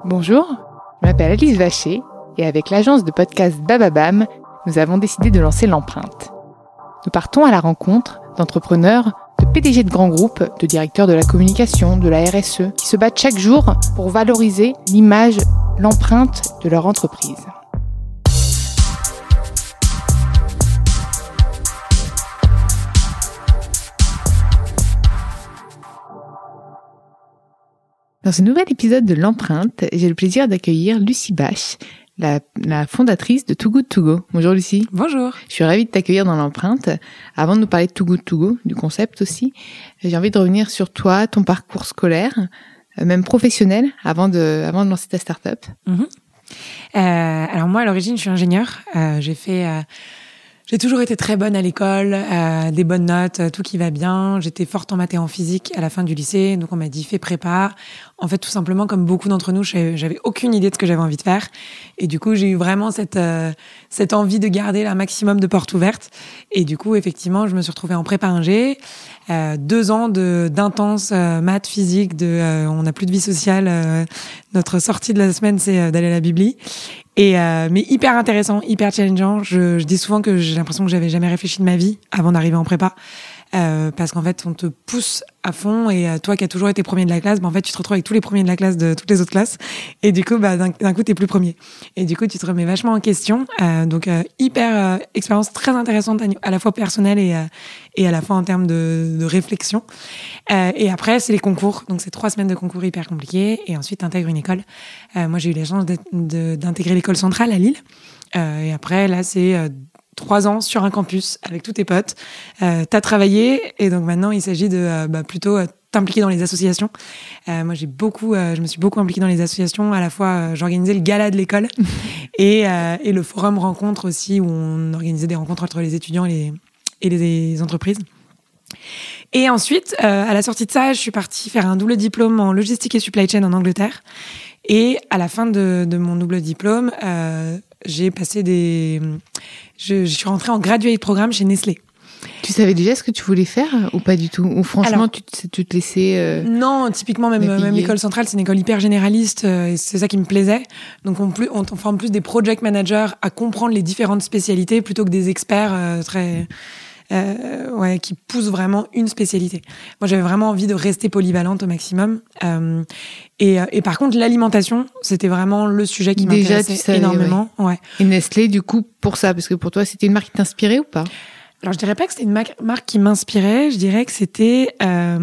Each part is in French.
Bonjour, je m'appelle Alice Vacher et avec l'agence de podcast Bababam, nous avons décidé de lancer l'empreinte. Nous partons à la rencontre d'entrepreneurs, de PDG de grands groupes, de directeurs de la communication, de la RSE, qui se battent chaque jour pour valoriser l'image, l'empreinte de leur entreprise. Dans ce nouvel épisode de l'empreinte, j'ai le plaisir d'accueillir Lucie Bache, la fondatrice de Too Good To Go. Bonjour Lucie. Bonjour. Je suis ravie de t'accueillir dans l'empreinte. Avant de nous parler de Too Good To Go, du concept aussi, j'ai envie de revenir sur toi, ton parcours scolaire, même professionnel, avant de lancer ta start-up. Alors moi, à l'origine, je suis ingénieure. J'ai toujours été très bonne à l'école, des bonnes notes, tout qui va bien. J'étais forte en maths et en physique à la fin du lycée, donc on m'a dit fais prépa. En fait, tout simplement, comme beaucoup d'entre nous, j'avais aucune idée de ce que j'avais envie de faire. Et du coup, j'ai eu vraiment cette envie de garder un maximum de portes ouvertes. Et du coup, effectivement, je me suis retrouvée en prépa ingé. 2 ans d'intense maths, physique, on n'a plus de vie sociale. Notre sortie de la semaine, c'est d'aller à la Bibli. Mais hyper intéressant, hyper challengeant. Je dis souvent que j'ai l'impression que j'avais jamais réfléchi de ma vie avant d'arriver en prépa. Parce qu'en fait, on te pousse à fond et toi qui as toujours été premier de la classe, en fait, tu te retrouves avec tous les premiers de la classe de toutes les autres classes. Et du coup, d'un coup, t'es plus premier. Et du coup, tu te remets vachement en question. Donc, hyper expérience très intéressante à la fois personnelle et à la fois en termes de réflexion. Et après, c'est les concours. Donc, c'est 3 semaines de concours hyper compliqués. Et ensuite, t'intègres une école. Moi, j'ai eu la chance d'intégrer l'école centrale à Lille. Et après, là, c'est 3 ans sur un campus avec tous tes potes. T'as travaillé et donc maintenant il s'agit de plutôt t'impliquer dans les associations. Moi je me suis beaucoup impliquée dans les associations. À la fois j'organisais le gala de l'école et le forum rencontre aussi où on organisait des rencontres entre les étudiants et les entreprises. Et ensuite à la sortie de ça, je suis partie faire un double diplôme en logistique et supply chain en Angleterre. Et à la fin de mon double diplôme, je suis rentrée en graduate programme chez Nestlé. Tu savais déjà ce que tu voulais faire ou pas du tout? Ou franchement, tu te laissais Non, typiquement, même l'école centrale, c'est une école hyper généraliste et c'est ça qui me plaisait. Donc, on forme plus des project managers à comprendre les différentes spécialités plutôt que des experts qui poussent vraiment une spécialité. Moi, j'avais vraiment envie de rester polyvalente au maximum. Et par contre, l'alimentation, c'était vraiment le sujet qui m'intéressait énormément. Ouais. Et Nestlé, du coup, pour ça, parce que pour toi, c'était une marque qui t'inspirait ou pas? Alors, je dirais pas que c'était une marque qui m'inspirait. Je dirais que c'était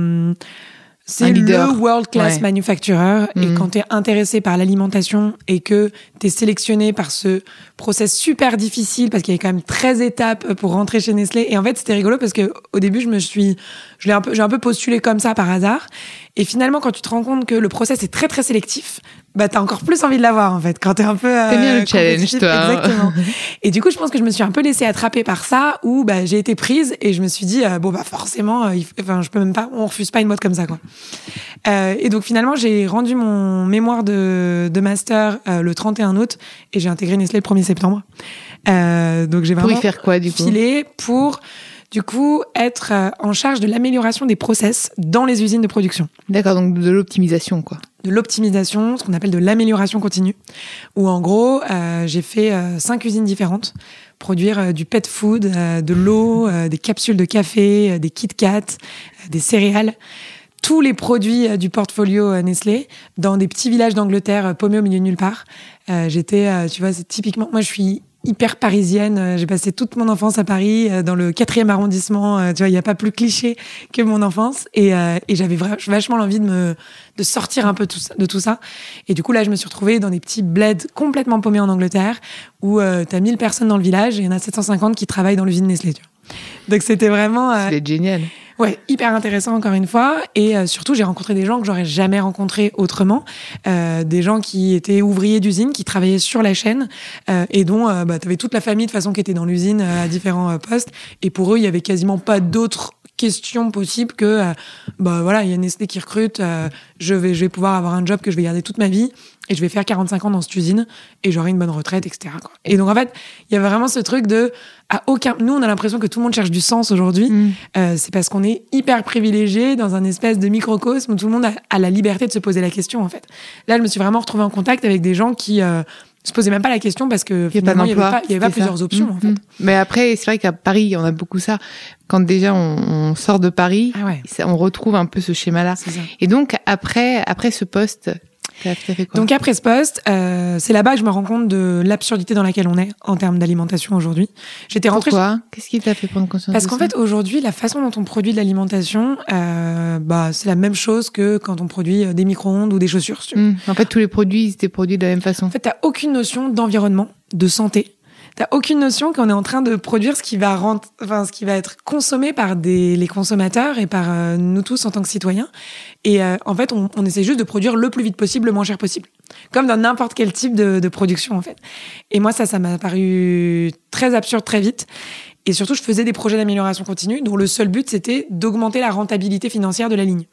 c'est le world class manufacturer. Et quand t'es intéressé par l'alimentation et que t'es sélectionné par ce process super difficile, parce qu'il y avait quand même 13 étapes pour rentrer chez Nestlé. Et en fait, c'était rigolo parce que au début, j'ai un peu postulé comme ça par hasard. Et finalement, quand tu te rends compte que le process est très, très sélectif, t'as encore plus envie de l'avoir, en fait, quand t'es un peu... T'aimes bien le challenge, toi. Exactement. Et du coup, je pense que je me suis un peu laissée attraper par ça, où j'ai été prise et je me suis dit, forcément, je peux même pas, on refuse pas une mode comme ça, quoi. Et donc, finalement, j'ai rendu mon mémoire de master le 31 août et j'ai intégré Nestlé le 1er septembre. Donc, j'ai vraiment... Pour y faire quoi, du coup? Filé pour... Du coup, être en charge de l'amélioration des process dans les usines de production. D'accord, donc de l'optimisation, quoi. De l'optimisation, ce qu'on appelle de l'amélioration continue, où en gros, j'ai fait 5 usines différentes, produire du pet food, de l'eau, des capsules de café, des Kit Kat, des céréales, tous les produits du portfolio Nestlé, dans des petits villages d'Angleterre paumés au milieu de nulle part. Tu vois, c'est typiquement... Moi, je suis hyper parisienne. J'ai passé toute mon enfance à Paris, dans le 4e arrondissement. Tu vois, il n'y a pas plus cliché que mon enfance. Et j'avais vachement l'envie de sortir un peu de tout ça. Et du coup, là, je me suis retrouvée dans des petits bleds complètement paumés en Angleterre, où t'as 1000 personnes dans le village et il y en a 750 qui travaillent dans l'usine Nestlé. Tu vois. Donc, c'était vraiment... C'était génial. Ouais, hyper intéressant encore une fois. Et surtout, j'ai rencontré des gens que j'aurais jamais rencontrés autrement. Des gens qui étaient ouvriers d'usine, qui travaillaient sur la chaîne et dont t'avais toute la famille de façon qui était dans l'usine à différents postes. Et pour eux, il y avait quasiment pas d'autres questions possibles que il y a Nestlé qui recrute, je vais pouvoir avoir un job que je vais garder toute ma vie. et je vais faire 45 ans dans cette usine et j'aurai une bonne retraite, etc., quoi. Et donc, en fait, il y a vraiment ce truc de... Nous, on a l'impression que tout le monde cherche du sens aujourd'hui. C'est parce qu'on est hyper privilégié dans un espèce de microcosme où tout le monde a la liberté de se poser la question, en fait. Là, je me suis vraiment retrouvée en contact avec des gens qui se posaient même pas la question parce que finalement, il y avait pas plusieurs options, en fait. Mais après, c'est vrai qu'à Paris, on a beaucoup ça. Quand déjà on sort de Paris, on retrouve un peu ce schéma-là. Et donc, après ce poste... T'as fait quoi? Donc après ce poste, c'est là-bas que je me rends compte de l'absurdité dans laquelle on est en termes d'alimentation aujourd'hui. J'étais rentrée. Pourquoi? Qu'est-ce qui t'a fait prendre conscience Parce de qu'en ça? fait, aujourd'hui, la façon dont on produit de l'alimentation, c'est la même chose que quand on produit des micro-ondes ou des chaussures. Si tu veux. En fait, tous les produits, ils étaient produits de la même façon. En fait, t'as aucune notion d'environnement, de santé. T'as aucune notion qu'on est en train de produire ce qui va être consommé par les consommateurs et par nous tous en tant que citoyens. Et en fait, on essaie juste de produire le plus vite possible, le moins cher possible. Comme dans n'importe quel type de production, en fait. Et moi, ça m'a paru très absurde très vite. Et surtout, je faisais des projets d'amélioration continue dont le seul but, c'était d'augmenter la rentabilité financière de la ligne.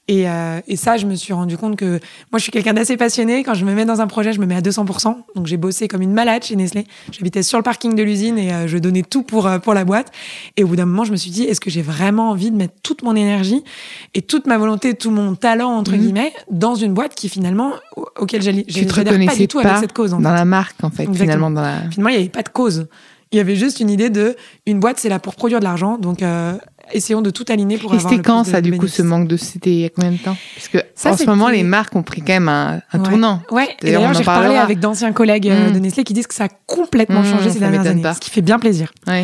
Et ça, je me suis rendu compte que moi, je suis quelqu'un d'assez passionné. Quand je me mets dans un projet, je me mets à 200%. Donc, j'ai bossé comme une malade chez Nestlé. J'habitais sur le parking de l'usine et je donnais tout pour la boîte. Et au bout d'un moment, je me suis dit, est-ce que j'ai vraiment envie de mettre toute mon énergie et toute ma volonté, tout mon talent, entre guillemets, dans une boîte qui, finalement, auquel j'adhère pas du tout avec cette cause. Dans la marque, en fait, finalement. Finalement, il n'y avait pas de cause. Il y avait juste une idée une boîte, c'est là pour produire de l'argent. Donc, essayons de tout aligner pour avoir le plus de bénéfices. Et c'était quand, ça, du coup, ce manque de... C'était il y a combien de temps? Parce que en ce moment, les marques ont pris quand même un tournant. Ouais. Et d'ailleurs, j'ai reparlé avec d'anciens collègues de Nestlé qui disent que ça a complètement changé ces dernières années. Ce qui fait bien plaisir. Ouais.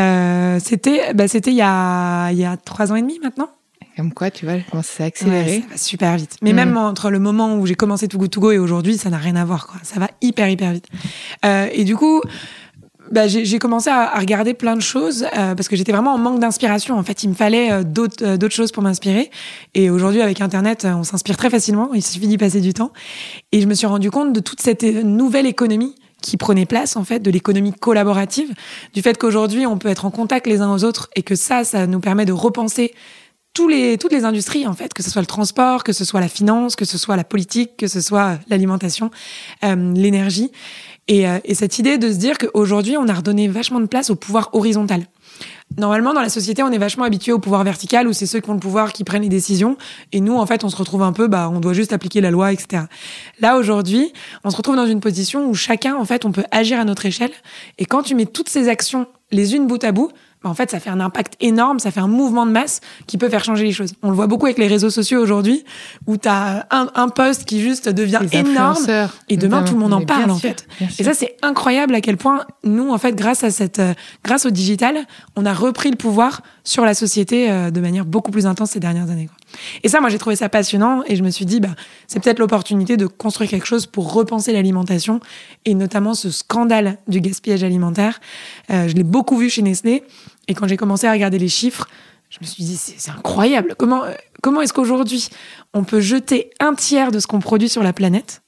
C'était il y a 3 ans et demi maintenant. Comme quoi, tu vois, comment ça s'est accéléré. Ouais, ça va super vite. Mais même entre le moment où j'ai commencé Too Good To Go et aujourd'hui, ça n'a rien à voir, quoi. Ça va hyper, hyper vite. Et du coup... j'ai commencé à regarder plein de choses parce que j'étais vraiment en manque d'inspiration. En fait, il me fallait d'autres choses pour m'inspirer. Et aujourd'hui, avec Internet, on s'inspire très facilement. Il suffit d'y passer du temps. Et je me suis rendu compte de toute cette nouvelle économie qui prenait place, en fait, de l'économie collaborative, du fait qu'aujourd'hui, on peut être en contact les uns aux autres et que ça nous permet de repenser toutes les industries, en fait, que ce soit le transport, que ce soit la finance, que ce soit la politique, que ce soit l'alimentation, l'énergie. Et cette idée de se dire qu'aujourd'hui, on a redonné vachement de place au pouvoir horizontal. Normalement, dans la société, on est vachement habitué au pouvoir vertical, où c'est ceux qui ont le pouvoir qui prennent les décisions. Et nous, en fait, on se retrouve un peu, on doit juste appliquer la loi, etc. Là, aujourd'hui, on se retrouve dans une position où chacun, en fait, on peut agir à notre échelle. Et quand tu mets toutes ces actions les unes bout à bout, en fait, ça fait un impact énorme, ça fait un mouvement de masse qui peut faire changer les choses. On le voit beaucoup avec les réseaux sociaux aujourd'hui, où t'as un post qui juste devient énorme, et demain tout le monde en parle, en fait. Et ça, c'est incroyable à quel point nous, en fait, grâce au digital, on a repris le pouvoir sur la société de manière beaucoup plus intense ces dernières années, quoi. Et ça, moi, j'ai trouvé ça passionnant et je me suis dit, c'est peut-être l'opportunité de construire quelque chose pour repenser l'alimentation et notamment ce scandale du gaspillage alimentaire. Je l'ai beaucoup vu chez Nestlé et quand j'ai commencé à regarder les chiffres, je me suis dit, c'est incroyable. Comment est-ce qu'aujourd'hui, on peut jeter 1/3 de ce qu'on produit sur la planète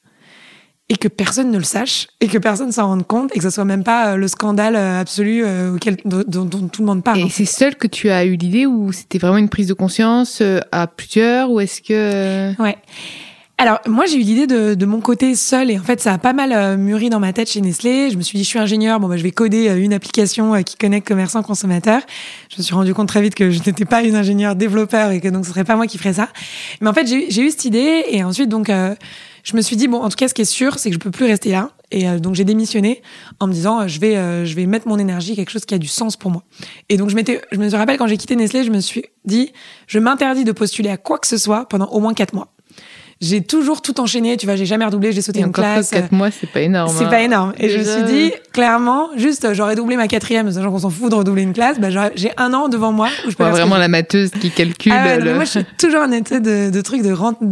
et que personne ne le sache, et que personne s'en rende compte, et que ce soit même pas le scandale absolu dont tout le monde parle. Et c'est seul que tu as eu l'idée, ou c'était vraiment une prise de conscience à plusieurs, ou est-ce que... Ouais. Alors, moi, j'ai eu l'idée de mon côté seule, et en fait, ça a pas mal mûri dans ma tête chez Nestlé. Je me suis dit, je suis ingénieure, je vais coder une application qui connecte commerçants consommateurs. Je me suis rendu compte très vite que je n'étais pas une ingénieure développeur, et que donc ce serait pas moi qui ferais ça. Mais en fait, j'ai eu cette idée, et ensuite, donc... je me suis dit, en tout cas, ce qui est sûr, c'est que je peux plus rester là. Et donc, j'ai démissionné en me disant, je vais mettre mon énergie quelque chose qui a du sens pour moi. Et donc, je me rappelle, quand j'ai quitté Nestlé, je me suis dit, je m'interdis de postuler à quoi que ce soit pendant au moins 4 mois. J'ai toujours tout enchaîné, tu vois, j'ai jamais redoublé, j'ai sauté une classe. 4 mois, c'est pas énorme. C'est pas énorme. Et je me suis dit, clairement, juste, j'aurais doublé ma 4e, sachant qu'on s'en fout de redoubler une classe, j'ai 1 an devant moi où je peux vraiment la mateuse qui calcule. Moi, je suis toujours en état de trucs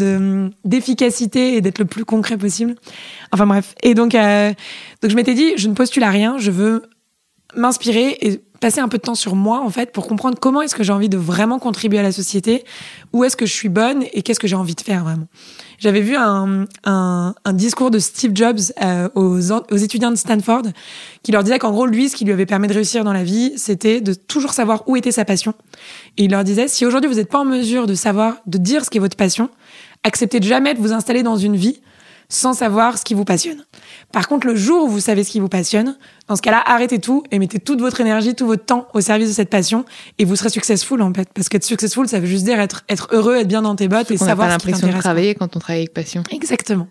d'efficacité et d'être le plus concret possible. Enfin, bref. Et donc je m'étais dit, je ne postule à rien, je veux m'inspirer et passer un peu de temps sur moi, en fait, pour comprendre comment est-ce que j'ai envie de vraiment contribuer à la société, où est-ce que je suis bonne et qu'est-ce que j'ai envie de faire vraiment. J'avais vu un discours de Steve Jobs aux étudiants de Stanford qui leur disait qu'en gros, lui, ce qui lui avait permis de réussir dans la vie, c'était de toujours savoir où était sa passion. Et il leur disait, si aujourd'hui vous n'êtes pas en mesure de dire ce qu'est votre passion, acceptez de jamais de vous installer dans une vie sans savoir ce qui vous passionne. Par contre, le jour où vous savez ce qui vous passionne, dans ce cas-là, arrêtez tout et mettez toute votre énergie, tout votre temps au service de cette passion et vous serez successful, en fait. Parce qu'être successful, ça veut juste dire être heureux, être bien dans tes bottes et savoir ce qui t'intéresse. On n'a pas l'impression de travailler quand on travaille avec passion. Exactement.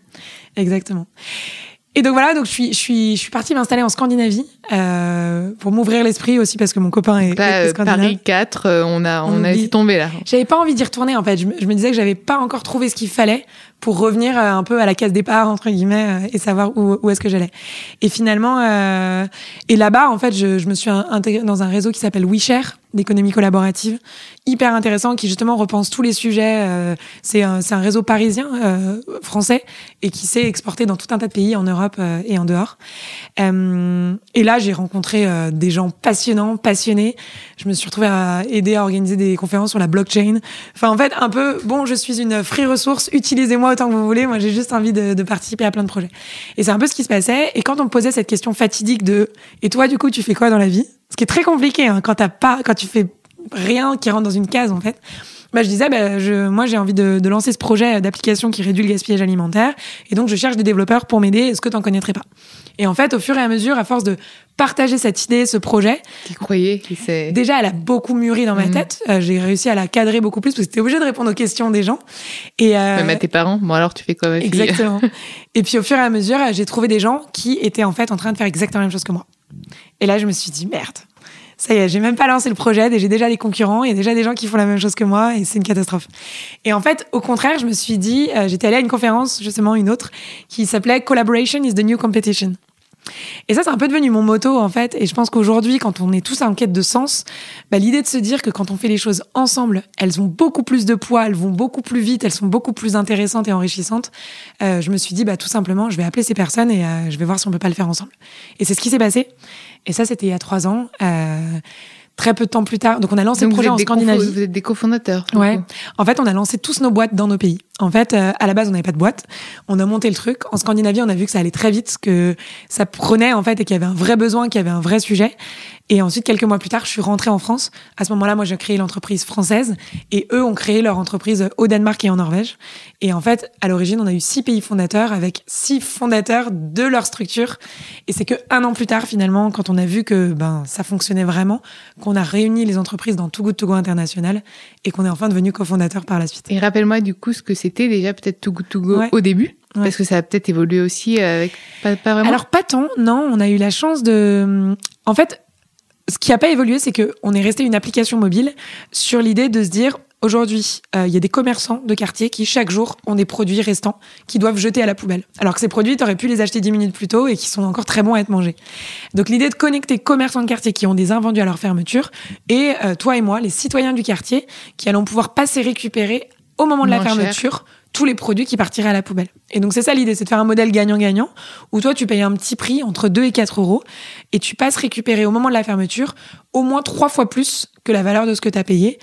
Et donc voilà, je suis partie m'installer en Scandinavie pour m'ouvrir l'esprit aussi parce que mon copain est scandinave. Paris 4, on a laissé tomber là. J'avais pas envie d'y retourner en fait. Je me disais que j'avais pas encore trouvé ce qu'il fallait pour revenir un peu à la case départ entre guillemets et savoir où est-ce que j'allais. Et finalement, et là-bas en fait, je me suis intégrée dans un réseau qui s'appelle WeShare, d'économie collaborative, hyper intéressant, qui justement repense tous les sujets. C'est un réseau parisien, français, et qui s'est exporté dans tout un tas de pays en Europe et en dehors. Et là, j'ai rencontré des gens passionnés. Je me suis retrouvée à aider à organiser des conférences sur la blockchain. Enfin, en fait, un peu, bon, je suis une free ressource, utilisez-moi autant que vous voulez. Moi, j'ai juste envie de participer à plein de projets. Et c'est un peu ce qui se passait. Et quand on me posait cette question fatidique de « Et toi, du coup, tu fais quoi dans la vie ?» Ce qui est très compliqué, hein, quand tu fais rien qui rentre dans une case, en fait. Bah, je disais, moi, j'ai envie de lancer ce projet d'application qui réduit le gaspillage alimentaire. Et donc, je cherche des développeurs pour m'aider. Est-ce que t'en connaîtrais pas? Et en fait, au fur et à mesure, à force de partager cette idée, ce projet. Qui croyait, Déjà, elle a beaucoup mûri dans ma tête. J'ai réussi à la cadrer beaucoup plus parce que j'étais obligée de répondre aux questions des gens. Et, même à tes parents. Bon, alors, tu fais quoi, ma fille? Exactement. Et puis, au fur et à mesure, j'ai trouvé des gens qui étaient, en fait, en train de faire exactement la même chose que moi. Et là, je me suis dit, merde. Ça y est, j'ai même pas lancé le projet, et j'ai déjà des concurrents, il y a déjà des gens qui font la même chose que moi, et c'est une catastrophe. Et en fait, au contraire, je me suis dit, j'étais allée à une conférence, justement une autre, qui s'appelait Collaboration is the new competition. Et ça, c'est un peu devenu mon motto, en fait. Et je pense qu'aujourd'hui, quand on est tous en quête de sens, l'idée de se dire que quand on fait les choses ensemble, elles ont beaucoup plus de poids, elles vont beaucoup plus vite, elles sont beaucoup plus intéressantes et enrichissantes. Je me suis dit, tout simplement, je vais appeler ces personnes et je vais voir si on peut pas le faire ensemble. Et c'est ce qui s'est passé. Et ça, c'était il y a 3 ans. Très peu de temps plus tard. Donc, on a lancé le projet en Scandinavie. Vous êtes des cofondateurs. Ouais. En fait, on a lancé tous nos boîtes dans nos pays. En fait, à la base, on n'avait pas de boîte. On a monté le truc. En Scandinavie, on a vu que ça allait très vite, que ça prenait, en fait, et qu'il y avait un vrai besoin, qu'il y avait un vrai sujet. Et ensuite, quelques mois plus tard, je suis rentrée en France. À ce moment-là, moi, j'ai créé l'entreprise française et eux ont créé leur entreprise au Danemark et en Norvège. Et en fait, à l'origine, on a eu 6 pays fondateurs avec 6 fondateurs de leur structure. Et c'est que 1 an plus tard, finalement, quand on a vu que, ça fonctionnait vraiment, qu'on a réuni les entreprises dans Too Good To Go International et qu'on est enfin devenus cofondateurs par la suite. Et rappelle-moi, du coup, ce que c'était déjà peut-être Too Good To Go au début. Ouais. Parce que ça a peut-être évolué aussi avec pas vraiment. Alors, pas tant. Non, on a eu la chance de, en fait, ce qui n'a pas évolué, c'est qu'on est resté une application mobile sur l'idée de se dire, aujourd'hui, il y a des commerçants de quartier qui, chaque jour, ont des produits restants qu'ils doivent jeter à la poubelle. Alors que ces produits, tu aurais pu les acheter 10 minutes plus tôt et qui sont encore très bons à être mangés. Donc, l'idée de connecter commerçants de quartier qui ont des invendus à leur fermeture et toi et moi, les citoyens du quartier, qui allons pouvoir passer récupérer au moment de la fermeture tous les produits qui partiraient à la poubelle. Et donc, c'est ça l'idée, c'est de faire un modèle gagnant-gagnant où toi, tu payes un petit prix entre 2 et 4 euros et tu passes récupérer au moment de la fermeture au moins 3 fois plus que la valeur de ce que tu as payé,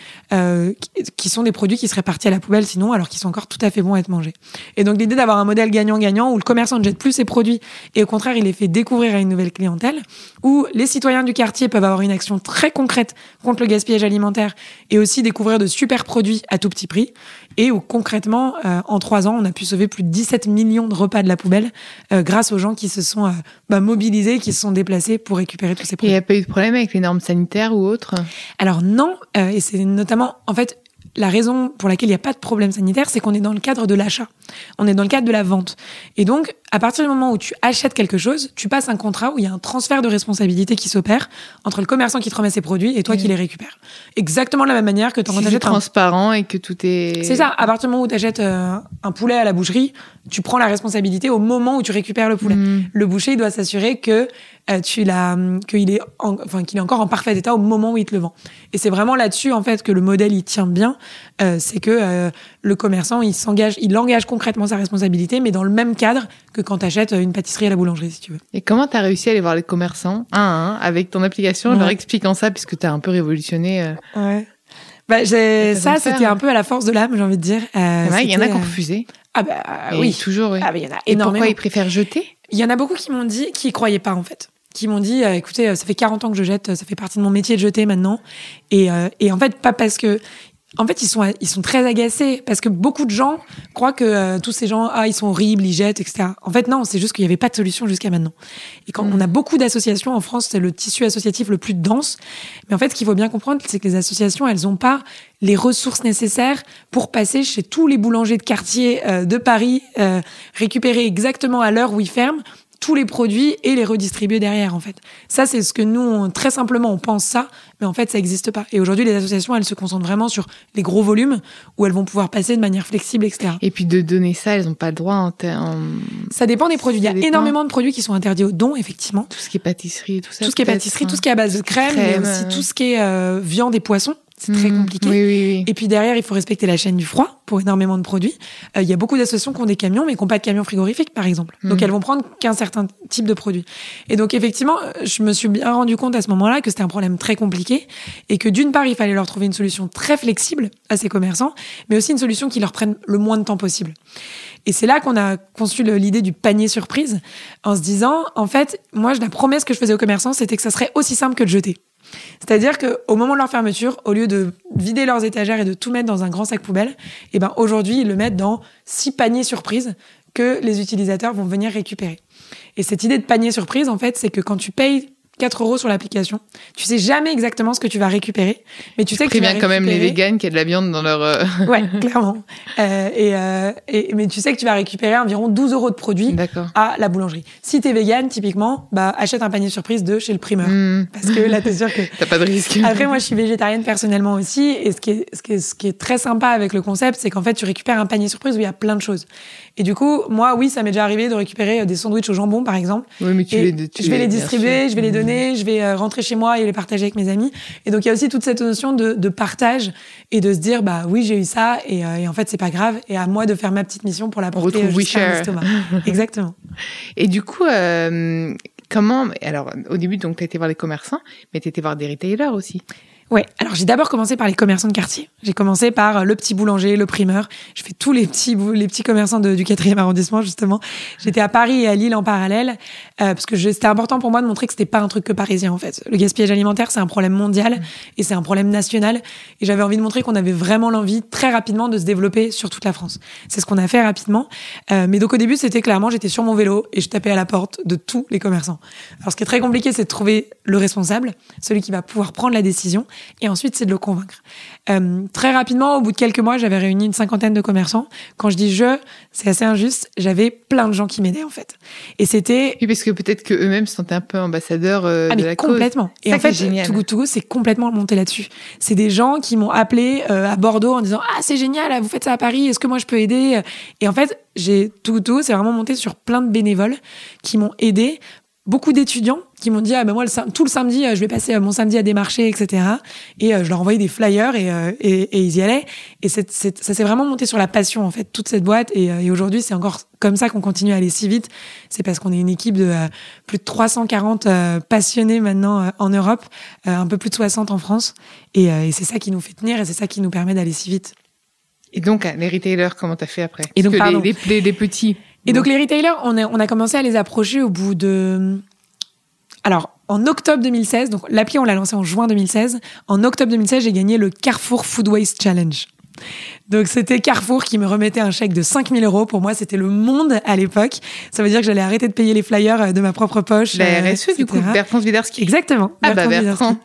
qui sont des produits qui seraient partis à la poubelle sinon, alors qu'ils sont encore tout à fait bons à être mangés. Et donc, l'idée d'avoir un modèle gagnant-gagnant où le commerçant ne jette plus ses produits et au contraire, il les fait découvrir à une nouvelle clientèle, où les citoyens du quartier peuvent avoir une action très concrète contre le gaspillage alimentaire et aussi découvrir de super produits à tout petit prix, et où concrètement, en 3 ans, on a pu sauver plus de 17 millions de repas de la poubelle grâce aux gens qui se sont mobilisés, qui se sont déplacés pour récupérer tous ces produits. Et il n'y a pas eu de problème avec les normes sanitaires ou autres? Alors non, et c'est notamment, en fait, la raison pour laquelle il n'y a pas de problème sanitaire, c'est qu'on est dans le cadre de l'achat. On est dans le cadre de la vente. Et donc, à partir du moment où tu achètes quelque chose, tu passes un contrat où il y a un transfert de responsabilité qui s'opère entre le commerçant qui te remet ses produits et toi qui les récupères. Exactement de la même manière que quand tu achètes transparent et que tout est... C'est ça. À partir du moment où tu achètes un poulet à la boucherie, tu prends la responsabilité au moment où tu récupères le poulet. Le boucher, il doit s'assurer que qu'il est encore en parfait état au moment où il te le vend. Et c'est vraiment là-dessus, en fait, que le modèle, il tient bien. C'est que le commerçant, il engage concrètement sa responsabilité, mais dans le même cadre que quand tu achètes une pâtisserie à la boulangerie, si tu veux. Et comment tu as réussi à aller voir les commerçants un à un avec ton application, leur expliquant ça, puisque tu as un peu révolutionné Ouais. C'était un peu à la force de l'âme, j'ai envie de dire. Il y en a qui ont refusé. Oui. Toujours, oui. Il y en a énormément. Et pourquoi ils préfèrent jeter? Il y en a beaucoup qui m'ont dit qu'ils croyaient pas, en fait. Qui m'ont dit, écoutez, ça fait 40 ans que je jette, ça fait partie de mon métier de jeter maintenant. Et en fait, pas parce que... en fait, ils sont très agacés parce que beaucoup de gens croient que tous ces gens, ils sont horribles, ils jettent, etc. En fait, non, c'est juste qu'il n'y avait pas de solution jusqu'à maintenant. Et quand on a beaucoup d'associations en France, c'est le tissu associatif le plus dense. Mais en fait, ce qu'il faut bien comprendre, c'est que les associations, elles n'ont pas les ressources nécessaires pour passer chez tous les boulangers de quartier de Paris, récupérer exactement à l'heure où ils ferment tous les produits et les redistribuer derrière, en fait. Ça, c'est ce que nous, très simplement, on pense ça, mais en fait, ça n'existe pas. Et aujourd'hui, les associations, elles se concentrent vraiment sur les gros volumes où elles vont pouvoir passer de manière flexible, etc. Et puis de donner ça, elles n'ont pas le droit Ça dépend des produits. Il y a énormément de produits qui sont interdits aux dons, effectivement. Tout ce qui est pâtisserie, tout ça. Tout ce qui est pâtisserie, tout ce qui est à base de crème, mais aussi tout ce qui est viande et poisson. C'est très compliqué. Oui. Et puis derrière, il faut respecter la chaîne du froid pour énormément de produits. Il y a beaucoup d'associations qui ont des camions, mais qui n'ont pas de camions frigorifiques, par exemple. Donc elles vont prendre qu'un certain type de produit. Et donc effectivement, je me suis bien rendu compte à ce moment-là que c'était un problème très compliqué et que d'une part, il fallait leur trouver une solution très flexible à ces commerçants, mais aussi une solution qui leur prenne le moins de temps possible. Et c'est là qu'on a conçu l'idée du panier surprise en se disant, en fait, moi, la promesse que je faisais aux commerçants, c'était que ça serait aussi simple que de jeter. C'est-à-dire qu'au moment de leur fermeture, au lieu de vider leurs étagères et de tout mettre dans un grand sac poubelle, aujourd'hui, ils le mettent dans 6 paniers surprises que les utilisateurs vont venir récupérer. Et cette idée de panier surprise, en fait, c'est que quand tu payes 4 € sur l'application, tu sais jamais exactement ce que tu vas récupérer, mais tu sais que tu vas récupérer... quand même les véganes qui a de la viande dans leur... Ouais, clairement. Mais tu sais que tu vas récupérer environ 12 € de produits à la boulangerie. Si t'es végane, typiquement, achète un panier surprise de chez le primeur. Parce que là, t'es sûr que... T'as pas de risque. Après, moi, je suis végétarienne personnellement aussi, et ce qui est très sympa avec le concept, c'est qu'en fait, tu récupères un panier surprise où il y a plein de choses. Et du coup, moi, oui, ça m'est déjà arrivé de récupérer des sandwichs au jambon, par exemple. Oui, mais je vais les distribuer, je vais les donner, je vais rentrer chez moi et les partager avec mes amis. Et donc, il y a aussi toute cette notion de partage et de se dire, oui, j'ai eu ça et en fait, c'est pas grave. Et à moi de faire ma petite mission pour l'apporter jusqu'à mon estomac. Exactement. Et du coup, comment... Alors, au début, donc, t'as été voir les commerçants, mais t'as été voir des retailers aussi. Ouais, alors j'ai d'abord commencé par les commerçants de quartier. J'ai commencé par le petit boulanger, le primeur. Je fais tous les petits commerçants du 4e arrondissement, justement. J'étais à Paris et à Lille en parallèle, parce que c'était important pour moi de montrer que c'était pas un truc que parisien, en fait. Le gaspillage alimentaire, c'est un problème mondial et c'est un problème national. Et j'avais envie de montrer qu'on avait vraiment l'envie, très rapidement, de se développer sur toute la France. C'est ce qu'on a fait rapidement. Mais donc au début, c'était clairement, j'étais sur mon vélo et je tapais à la porte de tous les commerçants. Alors ce qui est très compliqué, c'est de trouver le responsable, celui qui va pouvoir prendre la décision. Et ensuite, c'est de le convaincre. Très rapidement, au bout de quelques mois, j'avais réuni une 50aine de commerçants. Quand je dis c'est assez injuste, j'avais plein de gens qui m'aidaient, en fait. Et c'était... Oui, parce que peut-être que eux-mêmes se sentaient un peu ambassadeurs de la cause. Complètement. Et en fait, Too Good To Go, c'est complètement monté là-dessus. C'est des gens qui m'ont appelé à Bordeaux en disant « Ah, c'est génial, vous faites ça à Paris, est-ce que moi je peux aider ?» Et en fait, Too Good To Go, c'est vraiment monté sur plein de bénévoles qui m'ont aidé. Beaucoup d'étudiants qui m'ont dit moi tout le samedi je vais passer mon samedi à démarcher, etc. Et je leur envoyais des flyers et ils y allaient, et ça s'est vraiment monté sur la passion, en fait, toute cette boîte, et aujourd'hui c'est encore comme ça qu'on continue à aller si vite. C'est parce qu'on est une équipe de plus de 340 passionnés maintenant en Europe, un peu plus de 60 en France, et c'est ça qui nous fait tenir et c'est ça qui nous permet d'aller si vite. Et donc les retailers, comment t'as fait après? Et donc les petits. Et donc les retailers, on a commencé à les approcher au bout de... Alors, en octobre 2016, donc l'appli on l'a lancée en juin 2016, en octobre 2016, j'ai gagné le Carrefour Food Waste Challenge. Donc c'était Carrefour qui me remettait un chèque de 5 000 €. Pour moi, c'était le monde à l'époque. Ça veut dire que j'allais arrêter de payer les flyers de ma propre poche. La RSE, du coup, Bertrand Swiderski. Exactement. Bertrand.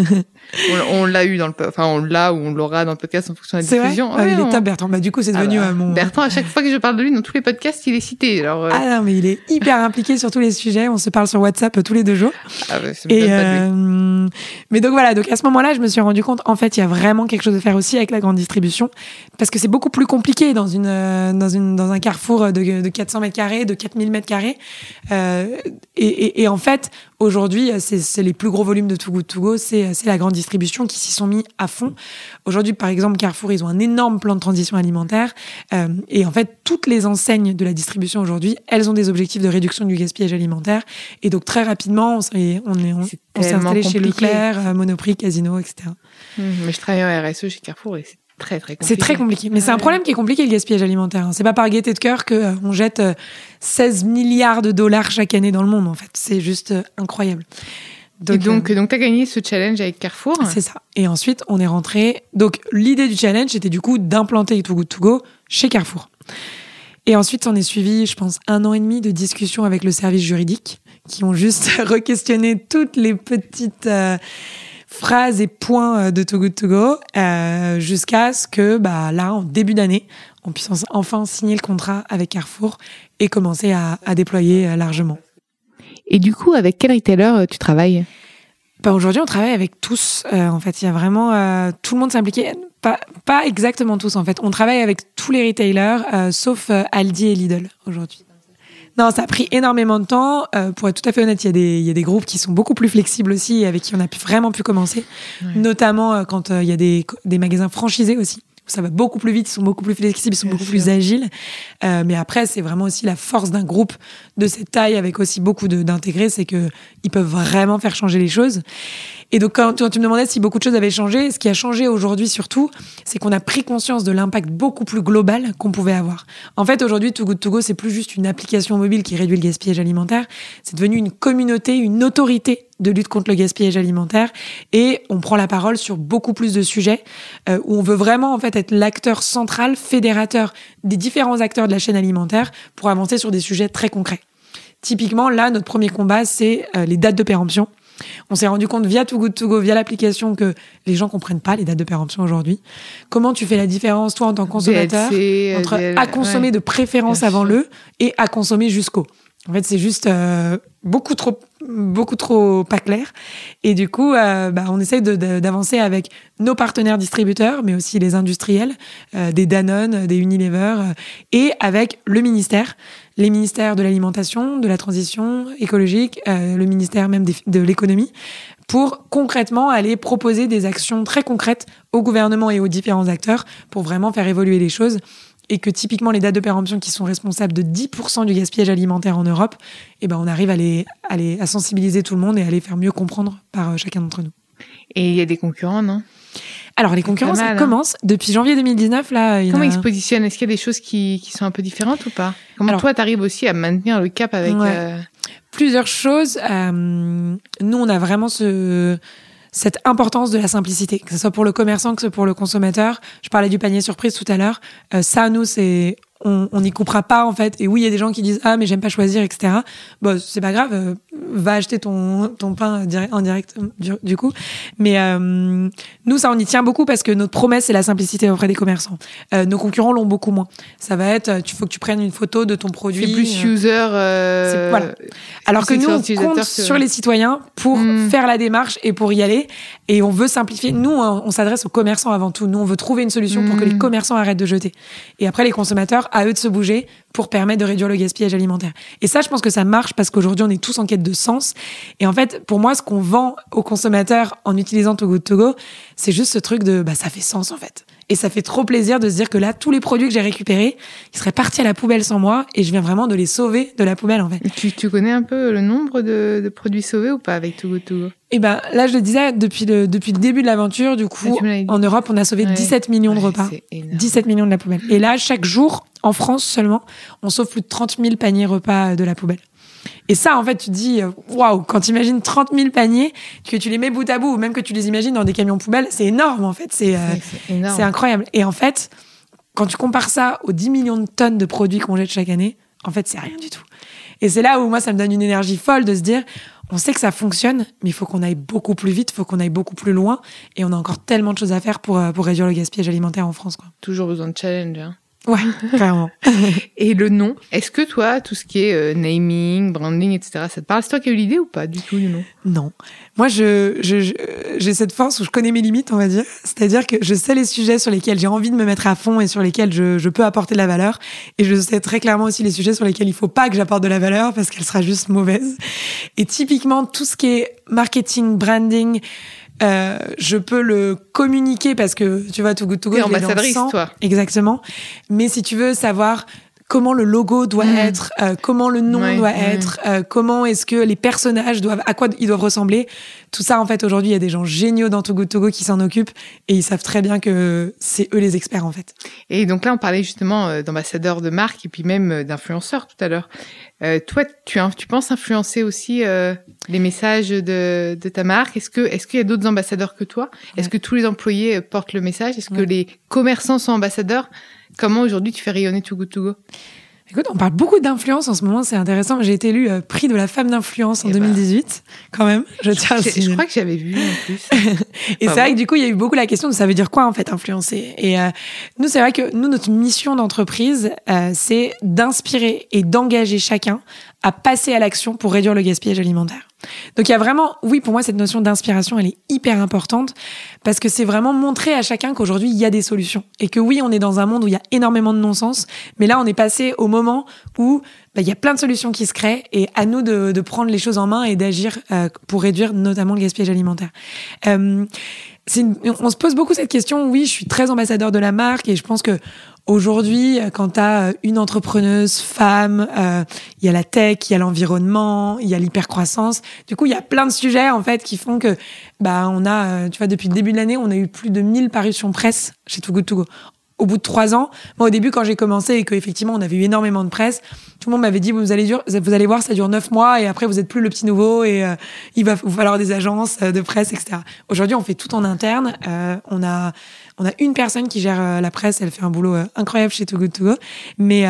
On l'a eu on l'a ou on l'aura dans le podcast en fonction de la diffusion. Il est top, Bertrand. Du coup, c'est devenu mon... Bertrand, à chaque fois que je parle de lui dans tous les podcasts, il est cité. Alors, Ah non, mais il est hyper impliqué sur tous les sujets. On se parle sur WhatsApp tous les 2 jours. Mais donc voilà, donc à ce moment-là, je me suis rendu compte, en fait, il y a vraiment quelque chose à faire aussi avec la grande distribution, parce que c'est beaucoup plus compliqué dans un carrefour de 400 mètres carrés, de 4000 mètres carrés. Et en fait, aujourd'hui, c'est les plus gros volumes de Too Good To Go, c'est la grande distribution qui s'y sont mis à fond. Aujourd'hui, par exemple, Carrefour, ils ont un énorme plan de transition alimentaire. Et en fait, toutes les enseignes de la distribution aujourd'hui, elles ont des objectifs de réduction du gaspillage alimentaire. Et donc, très rapidement, on s'est installé chez Leclerc, Monoprix, Casino, etc. Mais je travaille en RSE chez Carrefour et c'est très, très compliqué. C'est très compliqué. Mais c'est un problème qui est compliqué, le gaspillage alimentaire. C'est pas par gaieté de cœur qu'on jette 16 milliards de dollars chaque année dans le monde, en fait. C'est juste incroyable. Donc t'as gagné ce challenge avec Carrefour. C'est ça. Et ensuite, on est rentré. Donc, l'idée du challenge, c'était du coup d'implanter Too Good To Go chez Carrefour. Et ensuite, on est suivi, je pense, 1 an et demi de discussions avec le service juridique qui ont juste re-questionné toutes les petites phrases et points de Too Good To Go jusqu'à ce que, là, en début d'année, on puisse enfin signer le contrat avec Carrefour et commencer à déployer largement. Et du coup, avec quel retailer tu travailles ? Aujourd'hui, on travaille avec tous. En fait, il y a vraiment tout le monde s'est impliqué. Pas exactement tous, en fait. On travaille avec tous les retailers, sauf Aldi et Lidl aujourd'hui. Non, ça a pris énormément de temps. Pour être tout à fait honnête, il y a des groupes qui sont beaucoup plus flexibles aussi, avec qui on a vraiment pu commencer. Ouais. Notamment quand il y a des magasins franchisés aussi. Ça va beaucoup plus vite, ils sont beaucoup plus flexibles, ils sont beaucoup plus agiles. Mais après, c'est vraiment aussi la force d'un groupe de cette taille avec aussi beaucoup d'intégrés, c'est que ils peuvent vraiment faire changer les choses. Et donc, quand tu me demandais si beaucoup de choses avaient changé, ce qui a changé aujourd'hui surtout, c'est qu'on a pris conscience de l'impact beaucoup plus global qu'on pouvait avoir. En fait, aujourd'hui, Too Good To Go, c'est plus juste une application mobile qui réduit le gaspillage alimentaire. C'est devenu une communauté, une autorité de lutte contre le gaspillage alimentaire. Et on prend la parole sur beaucoup plus de sujets où on veut vraiment en fait être l'acteur central, fédérateur des différents acteurs de la chaîne alimentaire pour avancer sur des sujets très concrets. Typiquement, là, notre premier combat, c'est les dates de péremption. On s'est rendu compte via Too Good To Go, via l'application, que les gens comprennent pas les dates de péremption aujourd'hui. Comment tu fais la différence, toi, en tant que consommateur, entre à consommer de préférence avant le et à consommer jusqu'au. En fait, c'est juste beaucoup trop pas clair. Et du coup, on essaye d'avancer avec nos partenaires distributeurs, mais aussi les industriels, des Danone, des Unilever, et avec le ministère, les ministères de l'alimentation, de la transition écologique, le ministère même de l'économie, pour concrètement aller proposer des actions très concrètes au gouvernement et aux différents acteurs pour vraiment faire évoluer les choses. Et que typiquement, les dates de péremption qui sont responsables de 10% du gaspillage alimentaire en Europe, on arrive à sensibiliser tout le monde et à les faire mieux comprendre par chacun d'entre nous. Et il y a des concurrents, non ? Alors, les concurrents, ça commence. Depuis janvier 2019, là... Comment ils se positionnent ? Est-ce qu'il y a des choses qui sont un peu différentes ou pas ? Comment toi, t'arrives aussi à maintenir le cap avec... Plusieurs choses. Nous, on a vraiment cette importance de la simplicité, que ce soit pour le commerçant, que ce soit pour le consommateur. Je parlais du panier surprise tout à l'heure. Ça, nous, on n'y coupera pas, en fait. Et oui, il y a des gens qui disent « Ah, mais j'aime pas choisir, etc. » Bon, c'est pas grave. Va acheter ton pain en direct, du coup. Mais nous, ça, on y tient beaucoup parce que notre promesse, c'est la simplicité auprès des commerçants. Nos concurrents l'ont beaucoup moins. Ça va être, il faut que tu prennes une photo de ton produit. C'est plus user... Voilà. Alors que nous, on compte sur les citoyens pour faire la démarche et pour y aller. Et on veut simplifier. Nous, on s'adresse aux commerçants avant tout. Nous, on veut trouver une solution pour que les commerçants arrêtent de jeter. Et après, les consommateurs, à eux de se bouger pour permettre de réduire le gaspillage alimentaire. Et ça, je pense que ça marche parce qu'aujourd'hui, on est tous en quête de sens. Et en fait, pour moi, ce qu'on vend aux consommateurs en utilisant Too Good To Go, c'est juste ce truc de, ça fait sens, en fait. Et ça fait trop plaisir de se dire que là, tous les produits que j'ai récupérés, ils seraient partis à la poubelle sans moi et je viens vraiment de les sauver de la poubelle, en fait. Tu connais un peu le nombre de produits sauvés ou pas avec Too Good To Go ? Là, je le disais, depuis le début de l'aventure, du coup, en Europe, on a sauvé 17 millions de repas. 17 millions de la poubelle. Et là, chaque jour, en France seulement, on sauve plus de 30 000 paniers repas de la poubelle. Et ça, en fait, tu te dis, waouh, quand tu imagines 30 000 paniers, que tu les mets bout à bout, ou même que tu les imagines dans des camions poubelles, c'est énorme, en fait. C'est incroyable. Et en fait, quand tu compares ça aux 10 millions de tonnes de produits qu'on jette chaque année, en fait, c'est rien du tout. Et c'est là où moi, ça me donne une énergie folle de se dire, on sait que ça fonctionne, mais il faut qu'on aille beaucoup plus vite, il faut qu'on aille beaucoup plus loin. Et on a encore tellement de choses à faire pour réduire le gaspillage alimentaire en France, quoi. Toujours besoin de challenge, hein. Ouais, clairement. Et le nom, est-ce que toi, tout ce qui est naming, branding, etc., ça te parle ? C'est toi qui as eu l'idée ou pas du tout, du nom ? Non. Moi, j'ai cette force où je connais mes limites, on va dire. C'est-à-dire que je sais les sujets sur lesquels j'ai envie de me mettre à fond et sur lesquels je peux apporter de la valeur. Et je sais très clairement aussi les sujets sur lesquels il faut pas que j'apporte de la valeur parce qu'elle sera juste mauvaise. Et typiquement, tout ce qui est marketing, branding, je peux le communiquer parce que tu vois, Too Good To Go, t'es ambassadrice, toi. Exactement. Mais si tu veux savoir comment le logo doit être, comment le nom doit être, comment est-ce que les personnages à quoi ils doivent ressembler. Tout ça, en fait, aujourd'hui, il y a des gens géniaux dans Too Good To Go qui s'en occupent et ils savent très bien que c'est eux les experts, en fait. Et donc là, on parlait justement d'ambassadeurs de marque et puis même d'influenceurs tout à l'heure. Toi, tu penses influencer aussi les messages de ta marque? Est-ce qu'il y a d'autres ambassadeurs que toi? Est-ce que tous les employés portent le message? Est-ce que les commerçants sont ambassadeurs? Comment aujourd'hui tu fais rayonner Too Good To Go? Écoute, on parle beaucoup d'influence en ce moment, c'est intéressant. J'ai été élue prix de la femme d'influence en 2018, quand même. Je crois que j'avais vu en plus. Et c'est vrai que du coup, il y a eu beaucoup la question de ça veut dire quoi en fait influencer. Et nous, c'est vrai que notre mission d'entreprise, c'est d'inspirer et d'engager chacun à passer à l'action pour réduire le gaspillage alimentaire. Donc il y a vraiment, oui, pour moi, cette notion d'inspiration, elle est hyper importante parce que c'est vraiment montrer à chacun qu'aujourd'hui, il y a des solutions. Et que oui, on est dans un monde où il y a énormément de non-sens, mais là, on est passé au moment où il y a plein de solutions qui se créent et à nous de prendre les choses en main et d'agir pour réduire notamment le gaspillage alimentaire. On se pose beaucoup cette question. Oui, je suis très ambassadeur de la marque et je pense que aujourd'hui, quand tu as une entrepreneuse femme, il y a la tech, il y a l'environnement, il y a l'hypercroissance. Du coup, il y a plein de sujets en fait qui font que on a, tu vois, depuis le début de l'année, on a eu plus de 1000 parutions presse chez Too Good To Go. Au bout de 3 ans, moi au début quand j'ai commencé et qu'effectivement on avait eu énormément de presse, tout le monde m'avait dit vous allez voir, ça dure 9 mois et après vous êtes plus le petit nouveau et il va vous falloir des agences de presse, etc. Aujourd'hui on fait tout en interne, on a une personne qui gère la presse, elle fait un boulot incroyable chez Too Good To Go, mais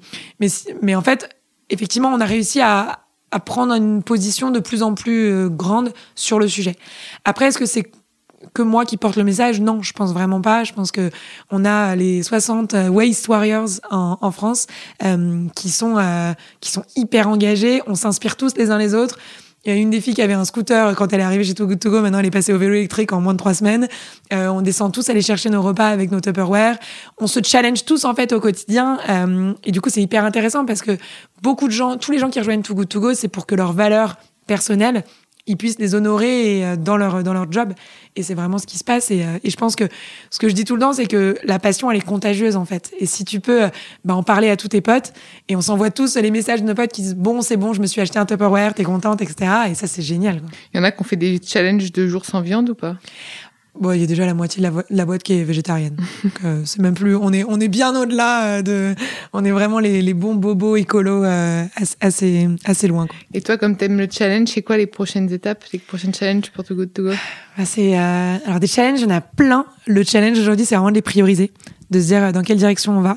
en fait effectivement on a réussi à prendre une position de plus en plus grande sur le sujet. Après est-ce que c'est que moi qui porte le message? Non, je pense vraiment pas. Je pense que on a les 60 Waste Warriors en France qui sont hyper engagés. On s'inspire tous les uns les autres. Il y a une des filles qui avait un scooter quand elle est arrivée chez Too Good To Go. Maintenant, elle est passée au vélo électrique en moins de 3 semaines. On descend tous aller chercher nos repas avec nos Tupperware. On se challenge tous, en fait, au quotidien. Et du coup, c'est hyper intéressant parce que beaucoup de gens, tous les gens qui rejoignent Too Good To Go, c'est pour que leurs valeurs personnelles, ils puissent les honorer dans leur job. Et c'est vraiment ce qui se passe. Et je pense que ce que je dis tout le temps, c'est que la passion, elle est contagieuse, en fait. Et si tu peux en parler à tous tes potes, et on s'envoie tous les messages de nos potes qui disent « Bon, c'est bon, je me suis acheté un Tupperware, t'es contente, etc. » Et ça, c'est génial, quoi. Il y en a qui ont fait des challenges de jours sans viande ou pas? Bon, il y a déjà la moitié de la boîte qui est végétarienne. Donc, c'est même plus, on est bien au-delà on est vraiment les bons bobos écolos, assez loin, quoi. Et toi, comme t'aimes le challenge, c'est quoi les prochaines étapes, les prochaines challenges pour Too Good To Go? Alors des challenges, il y en a plein. Le challenge aujourd'hui, c'est vraiment de les prioriser, de se dire dans quelle direction on va.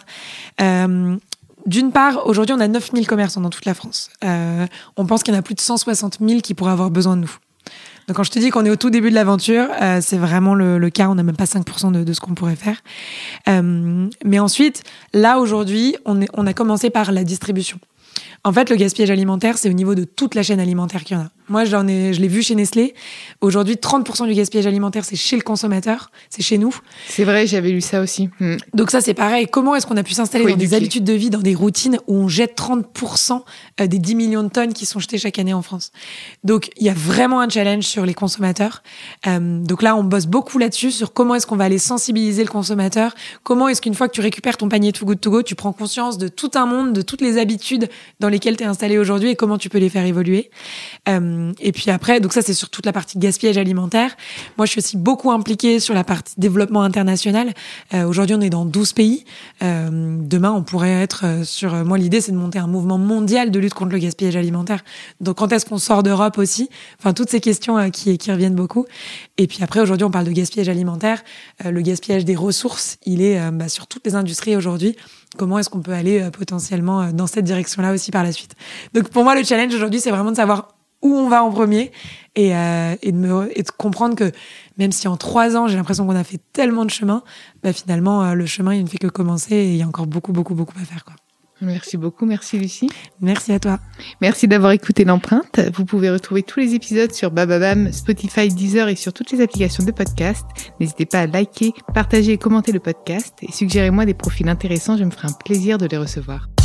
D'une part, aujourd'hui, on a 9000 commerçants dans toute la France. On pense qu'il y en a plus de 160 000 qui pourraient avoir besoin de nous. Donc quand je te dis qu'on est au tout début de l'aventure, c'est vraiment le cas. On n'a même pas 5% de ce qu'on pourrait faire. Mais ensuite, là aujourd'hui, on a commencé par la distribution. En fait, le gaspillage alimentaire, c'est au niveau de toute la chaîne alimentaire qu'il y en a. Moi, je l'ai vu chez Nestlé. Aujourd'hui, 30% du gaspillage alimentaire, c'est chez le consommateur, c'est chez nous. C'est vrai, j'avais lu ça aussi. Donc ça, c'est pareil. Comment est-ce qu'on a pu s'installer dans des habitudes de vie, dans des routines où on jette 30% des 10 millions de tonnes qui sont jetées chaque année en France? Donc, il y a vraiment un challenge sur les consommateurs. Donc là, on bosse beaucoup là-dessus, sur comment est-ce qu'on va aller sensibiliser le consommateur. Comment est-ce qu'une fois que tu récupères ton panier Too Good To Go, tu prends conscience de tout un monde, de toutes les habitudes dans lesquelles tu es installé aujourd'hui et comment tu peux les faire évoluer. Et puis après, donc ça, c'est sur toute la partie gaspillage alimentaire. Moi, je suis aussi beaucoup impliquée sur la partie développement international. Aujourd'hui, on est dans 12 pays. Demain, on pourrait être moi, l'idée, c'est de monter un mouvement mondial de lutte contre le gaspillage alimentaire. Donc, quand est-ce qu'on sort d'Europe aussi? Enfin, toutes ces questions qui reviennent beaucoup. Et puis après, aujourd'hui, on parle de gaspillage alimentaire. Le gaspillage des ressources, il est sur toutes les industries aujourd'hui. Comment est-ce qu'on peut aller potentiellement dans cette direction-là aussi par la suite? Donc, pour moi, le challenge aujourd'hui, c'est vraiment de savoir où on va en premier et de comprendre que même si en 3 ans, j'ai l'impression qu'on a fait tellement de chemin, finalement, le chemin, il ne fait que commencer et il y a encore beaucoup, beaucoup, beaucoup à faire, quoi. Merci beaucoup. Merci, Lucie. Merci à toi. Merci d'avoir écouté l'empreinte. Vous pouvez retrouver tous les épisodes sur Bababam, Spotify, Deezer et sur toutes les applications de podcast. N'hésitez pas à liker, partager et commenter le podcast et suggérez-moi des profils intéressants. Je me ferai un plaisir de les recevoir.